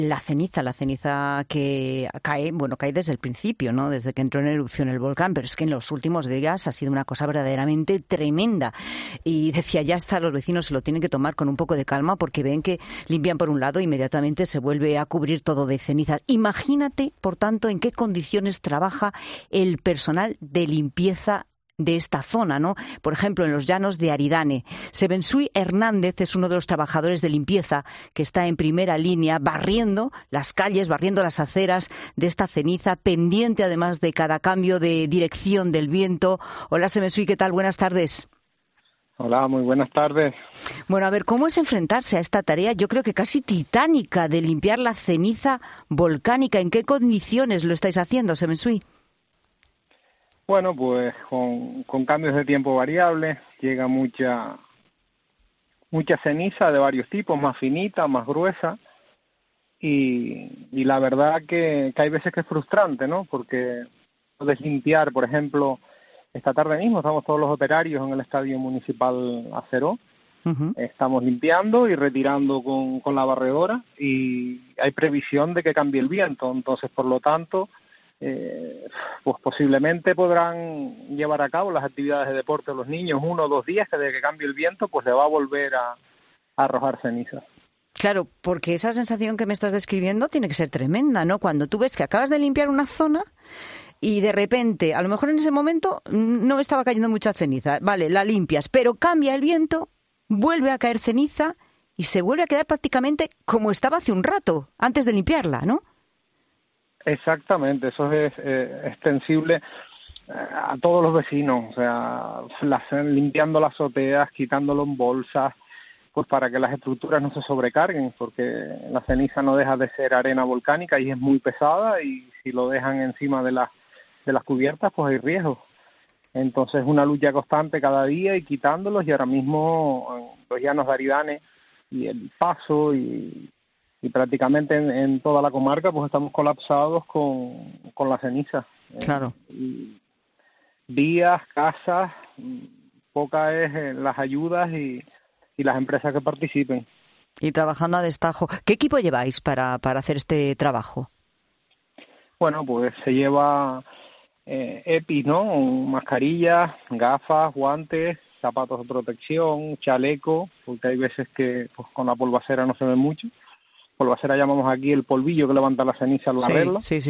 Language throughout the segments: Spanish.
la ceniza que cae desde el principio, ¿no? Desde que entró en erupción el volcán, pero es que en los últimos días ha sido una cosa verdaderamente tremenda. Y decía, ya está, los vecinos se lo tienen que tomar con un poco de calma porque ven que limpian por un lado e inmediatamente se vuelve a cubrir todo de cenizas. Imagínate, por tanto, en qué condiciones trabaja el personal de limpieza de esta zona, ¿no? Por ejemplo, en los llanos de Aridane. Sebensui Hernández es uno de los trabajadores de limpieza que está en primera línea barriendo las calles, barriendo las aceras de esta ceniza, pendiente además de cada cambio de dirección del viento. Hola Sebensui, ¿qué tal? Buenas tardes. Hola, muy buenas tardes. Bueno, a ver, ¿cómo es enfrentarse a esta tarea, yo creo que casi titánica, de limpiar la ceniza volcánica? ¿En qué condiciones lo estáis haciendo, Sebensui? Bueno, pues con cambios de tiempo variables, llega mucha ceniza de varios tipos, más finita, más gruesa, y la verdad que hay veces que es frustrante, ¿no? Porque puedes limpiar, por ejemplo, esta tarde mismo estamos todos los operarios en el Estadio Municipal Aceró. Uh-huh. Estamos limpiando y retirando con la barredora y hay previsión de que cambie el viento, entonces por lo tanto pues posiblemente podrán llevar a cabo las actividades de deporte de los niños 1 o 2 días, que desde que cambie el viento pues le va a volver a arrojar ceniza. Claro, porque esa sensación que me estás describiendo tiene que ser tremenda, ¿no? Cuando tú ves que acabas de limpiar una zona y de repente, a lo mejor en ese momento no estaba cayendo mucha ceniza, vale, la limpias, pero cambia el viento, vuelve a caer ceniza y se vuelve a quedar prácticamente como estaba hace un rato, antes de limpiarla, ¿no? Exactamente, eso es extensible a todos los vecinos, o sea, limpiando las azoteas, quitándolo en bolsas, pues para que las estructuras no se sobrecarguen, porque la ceniza no deja de ser arena volcánica y es muy pesada, y si lo dejan encima de las cubiertas, pues hay riesgo. Entonces es una lucha constante cada día y quitándolos, y ahora mismo los llanos de Aridane y el Paso y prácticamente en toda la comarca pues estamos colapsados con la ceniza. Claro. Vías, casas, poca es las ayudas y las empresas que participen. Y trabajando a destajo. ¿Qué equipo lleváis para hacer este trabajo? Bueno, pues se lleva EPI, ¿no? Mascarillas, gafas, guantes, zapatos de protección, chaleco, porque hay veces que pues con la polvacera no se ve mucho. Polvacera llamamos aquí el polvillo que levanta la ceniza al barrerla. Sí.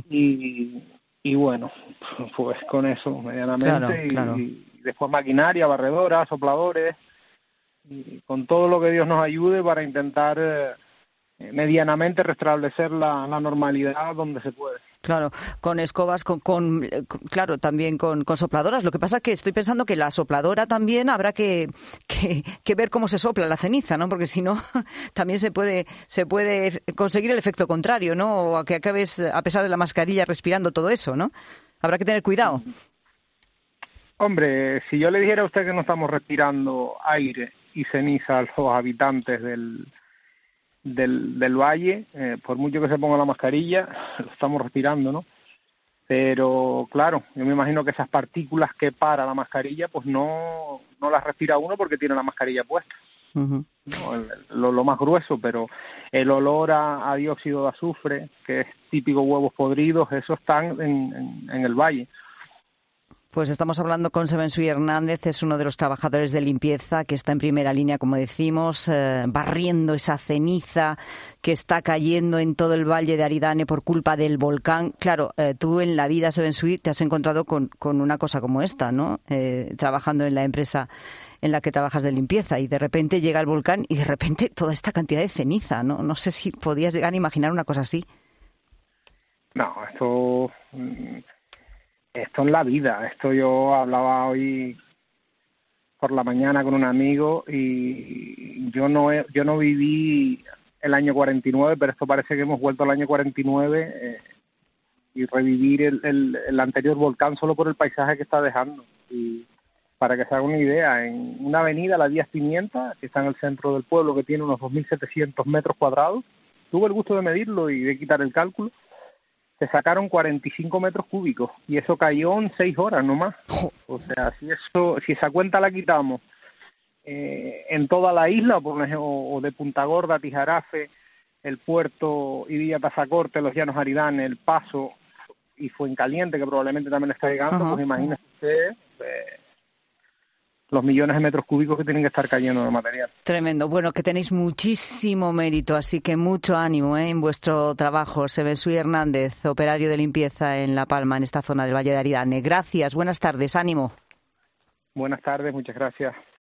Y bueno, pues con eso medianamente. Claro. Y después maquinaria, barredora, sopladores, y con todo lo que Dios nos ayude para intentar medianamente restablecer la normalidad donde se puede. Claro, con escobas, claro, también con sopladoras. Lo que pasa es que estoy pensando que la sopladora también habrá que ver cómo se sopla la ceniza, ¿no? Porque si no, también se puede conseguir el efecto contrario, ¿no? O a que acabes, a pesar de la mascarilla, respirando todo eso, ¿no? Habrá que tener cuidado. Hombre, si yo le dijera a usted que no estamos respirando aire y ceniza a los habitantes del valle, por mucho que se ponga la mascarilla, lo estamos respirando, ¿no? Pero claro, yo me imagino que esas partículas que para la mascarilla, pues no las respira uno porque tiene la mascarilla puesta. Uh-huh. ¿No? Lo más grueso, pero el olor a dióxido de azufre, que es típico huevos podridos, eso están en el valle. Pues estamos hablando con Sebensui Hernández, es uno de los trabajadores de limpieza que está en primera línea, como decimos, barriendo esa ceniza que está cayendo en todo el valle de Aridane por culpa del volcán. Claro, tú en la vida, Sebensui, te has encontrado con una cosa como esta, ¿no? Trabajando en la empresa en la que trabajas de limpieza, y de repente llega el volcán y de repente toda esta cantidad de ceniza, ¿no? No sé si podías llegar a imaginar una cosa así. No, esto es la vida. Esto yo hablaba hoy por la mañana con un amigo y yo no viví el año 49, pero esto parece que hemos vuelto al año 49 y revivir el anterior volcán solo por el paisaje que está dejando. Y para que se haga una idea, en una avenida, la Díaz Pimienta, que está en el centro del pueblo, que tiene unos 2.700 metros cuadrados, tuve el gusto de medirlo y de quitar el cálculo, se sacaron 45 metros cúbicos y eso cayó en 6 horas nomás. O sea, si esa cuenta la quitamos en toda la isla o de Punta Gorda, Tijarafe, el puerto y Villa Tazacorte, los Llanos Aridane, El Paso y Fuencaliente, que probablemente también está llegando, pues imagínese usted los millones de metros cúbicos que tienen que estar cayendo de material. Tremendo. Bueno, que tenéis muchísimo mérito, así que mucho ánimo en vuestro trabajo. Sebesui Hernández, operario de limpieza en La Palma, en esta zona del Valle de Aridane. Gracias, buenas tardes, ánimo. Buenas tardes, muchas gracias.